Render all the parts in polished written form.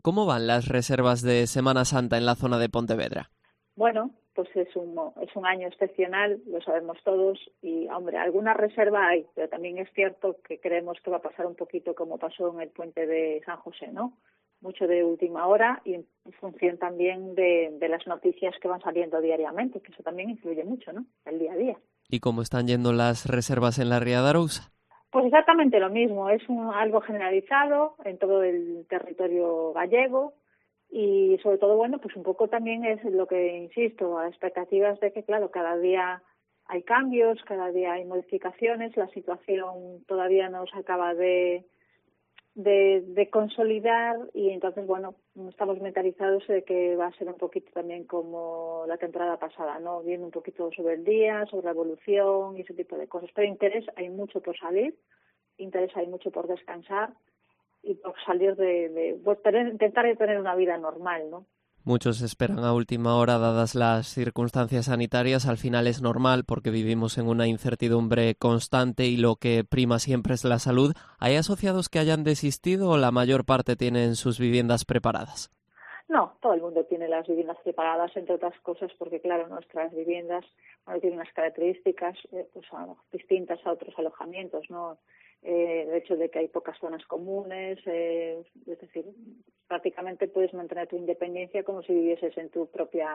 ¿Cómo van las reservas de Semana Santa en la zona de Pontevedra? Bueno, pues es un año excepcional, lo sabemos todos, y hombre, alguna reserva hay, pero también es cierto que creemos que va a pasar un poquito como pasó en el puente de San José, ¿no? Mucho de última hora y en función también de las noticias que van saliendo diariamente, que eso también influye mucho, ¿no? El día a día. ¿Y cómo están yendo las reservas en la Ría de Arousa? Pues exactamente lo mismo, es algo generalizado en todo el territorio gallego y sobre todo, bueno, pues un poco también es lo que insisto, a expectativas de que, claro, cada día hay cambios, cada día hay modificaciones, la situación todavía no se acaba de consolidar y entonces, bueno, estamos mentalizados de que va a ser un poquito también como la temporada pasada, ¿no? Viendo un poquito sobre el día, sobre la evolución y ese tipo de cosas. Pero interés hay mucho por salir, interés hay mucho por descansar y por salir intentar tener una vida normal, ¿no? Muchos esperan a última hora, dadas las circunstancias sanitarias. Al final es normal porque vivimos en una incertidumbre constante y lo que prima siempre es la salud. ¿Hay asociados que hayan desistido o la mayor parte tienen sus viviendas preparadas? No, todo el mundo tiene las viviendas preparadas, entre otras cosas, porque claro, nuestras viviendas tienen unas características pues distintas a otros alojamientos, ¿no? El hecho de que hay pocas zonas comunes, es decir, prácticamente puedes mantener tu independencia como si vivieses en tu propia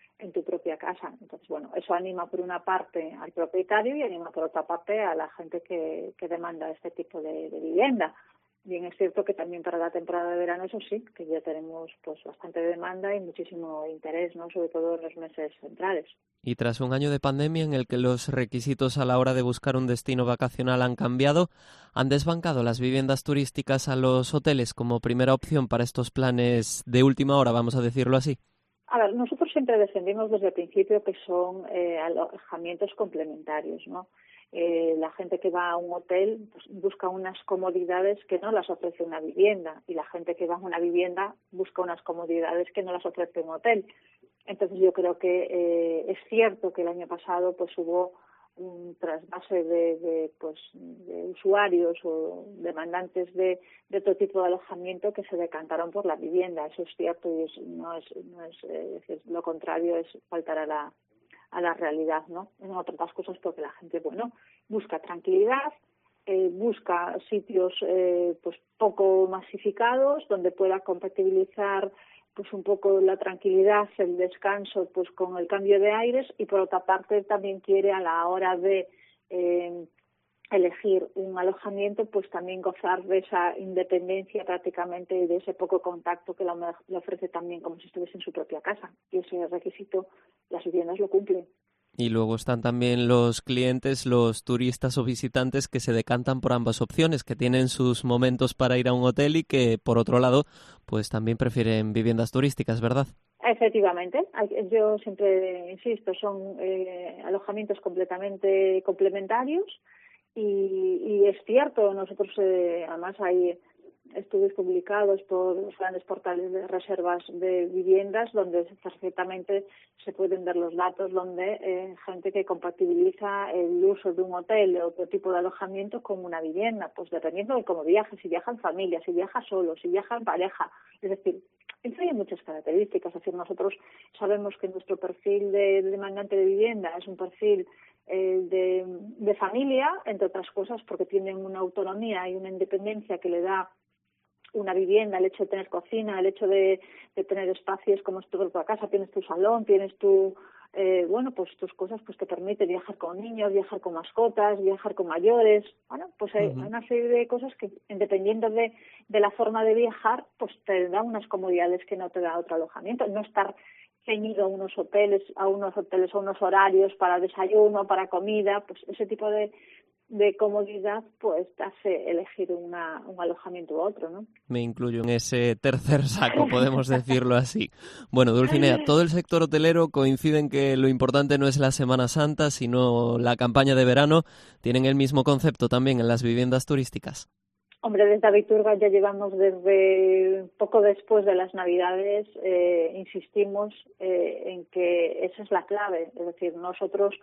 casa. Entonces, bueno, eso anima por una parte al propietario y anima por otra parte a la gente que demanda este tipo de vivienda. Bien, es cierto que también para la temporada de verano, eso sí, que ya tenemos pues bastante demanda y muchísimo interés, ¿no? Sobre todo en los meses centrales. Y tras un año de pandemia en el que los requisitos a la hora de buscar un destino vacacional han cambiado, ¿han desbancado las viviendas turísticas a los hoteles como primera opción para estos planes de última hora, vamos a decirlo así? A ver, nosotros siempre defendimos desde el principio que son alojamientos complementarios, ¿no? La gente que va a un hotel pues, busca unas comodidades que no las ofrece una vivienda y la gente que va a una vivienda busca unas comodidades que no las ofrece un hotel. Entonces yo creo que es cierto que el año pasado pues hubo un trasvase de usuarios o demandantes de otro tipo de alojamiento que se decantaron por la vivienda. Eso es cierto y no es decir, lo contrario es faltar a la realidad, ¿no? En otras cosas porque la gente, bueno, busca tranquilidad, busca sitios pues poco masificados donde pueda compatibilizar pues un poco la tranquilidad, el descanso, pues con el cambio de aires y por otra parte también quiere a la hora de elegir un alojamiento, pues también gozar de esa independencia prácticamente y de ese poco contacto que le ofrece también como si estuviese en su propia casa. Y ese requisito las viviendas lo cumplen. Y luego están también los clientes, los turistas o visitantes que se decantan por ambas opciones, que tienen sus momentos para ir a un hotel y que, por otro lado, pues también prefieren viviendas turísticas, ¿verdad? Efectivamente, yo siempre insisto, son alojamientos completamente complementarios y es cierto, nosotros además hay estudios publicados por los grandes portales de reservas de viviendas donde perfectamente se pueden ver los datos donde gente que compatibiliza el uso de un hotel o otro tipo de alojamiento con una vivienda, pues dependiendo de cómo viaje, si viaja en familia, si viaja solo, si viaja en pareja, es decir, influyen muchas características. Es decir, nosotros sabemos que nuestro perfil de demandante de vivienda es un perfil de familia, entre otras cosas, porque tienen una autonomía y una independencia que le da una vivienda, el hecho de tener cocina, el hecho de tener espacios como es tu propia casa, tienes tu salón, tienes pues tus cosas pues te permite viajar con niños, viajar con mascotas, viajar con mayores, bueno, pues hay una serie de cosas que dependiendo de la forma de viajar, pues te da unas comodidades que no te da otro alojamiento, no estar ceñido a unos hoteles, a unos horarios para desayuno, para comida, pues ese tipo de comodidad, pues te hace elegir un alojamiento u otro, ¿no? Me incluyo en ese tercer saco, podemos decirlo así. Bueno, Dulcinea, todo el sector hotelero coincide en que lo importante no es la Semana Santa, sino la campaña de verano. ¿Tienen el mismo concepto también en las viviendas turísticas? Hombre, desde Abiturga ya llevamos desde poco después de las Navidades, insistimos en que esa es la clave. Es decir, nosotros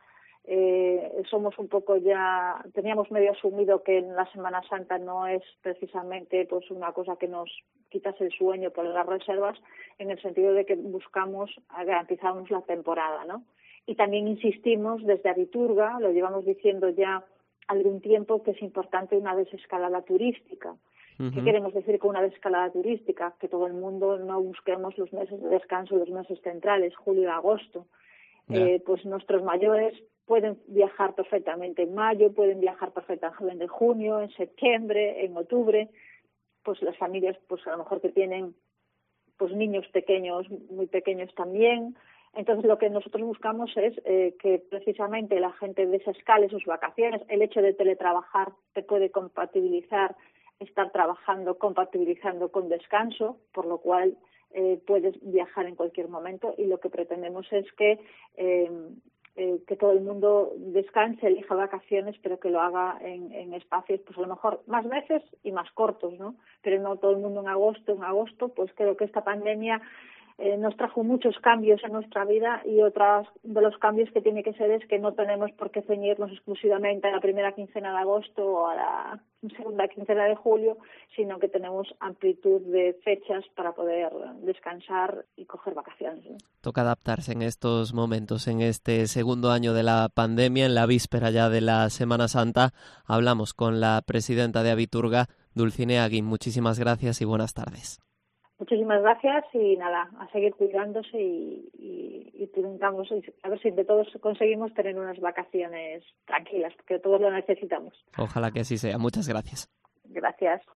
somos un poco ya, teníamos medio asumido que en la Semana Santa no es precisamente pues una cosa que nos quitas el sueño por las reservas, en el sentido de que buscamos garantizarnos la temporada, ¿no? Y también insistimos desde Abiturga, lo llevamos diciendo ya algún tiempo, que es importante una desescalada turística. ¿Qué queremos decir con una desescalada turística? Que todo el mundo no busquemos los meses de descanso, los meses centrales, julio y agosto. Pues nuestros mayores pueden viajar perfectamente en mayo, pueden viajar perfectamente en junio, en septiembre, en octubre. Pues las familias, pues a lo mejor que tienen pues niños pequeños, muy pequeños también. Entonces lo que nosotros buscamos es que precisamente la gente desescale sus vacaciones. El hecho de teletrabajar te puede compatibilizar estar trabajando, compatibilizando con descanso, por lo cual puedes viajar en cualquier momento, y lo que pretendemos es que todo el mundo descanse, elija vacaciones, pero que lo haga en espacios, pues a lo mejor más veces y más cortos, ¿no? Pero no todo el mundo en agosto. En agosto, pues creo que esta pandemia nos trajo muchos cambios en nuestra vida, y otros de los cambios que tiene que ser es que no tenemos por qué ceñirnos exclusivamente a la primera quincena de agosto o a la segunda quincena de julio, sino que tenemos amplitud de fechas para poder descansar y coger vacaciones, ¿no? Toca adaptarse en estos momentos, en este segundo año de la pandemia, en la víspera ya de la Semana Santa. Hablamos con la presidenta de Abiturga, Dulcinea Guim. Muchísimas gracias y buenas tardes. Muchísimas gracias, y nada, a seguir cuidándose y intentamos a ver si entre todos conseguimos tener unas vacaciones tranquilas, porque todos lo necesitamos. Ojalá que así sea. Muchas gracias. Gracias.